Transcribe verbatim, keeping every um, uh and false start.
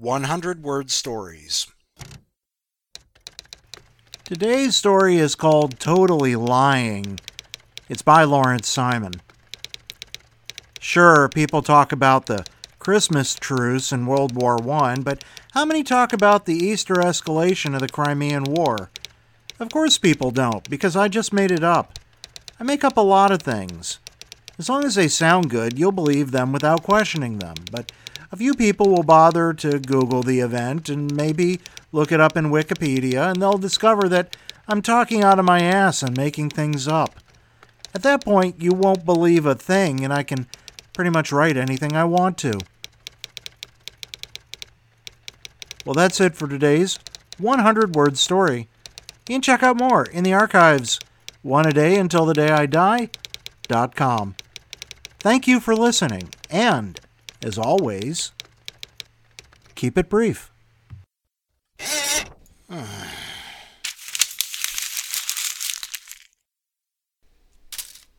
one hundred word stories. Today's story is called Totally Lying. It's by Lawrence Simon. Sure, people talk about the Christmas truce in World War One, but how many talk about the Easter escalation of the Crimean War? Of course people don't, because I just made it up. I make up a lot of things. As long as they sound good, you'll believe them without questioning them, but a few people will bother to Google the event and maybe look it up in Wikipedia, and they'll discover that I'm talking out of my ass and making things up. At that point, you won't believe a thing, and I can pretty much write anything I want to. Well, that's it for today's one hundred word story. You can check out more in the archives, one a day until the day I die dot com. Thank you for listening, and, as always, keep it brief.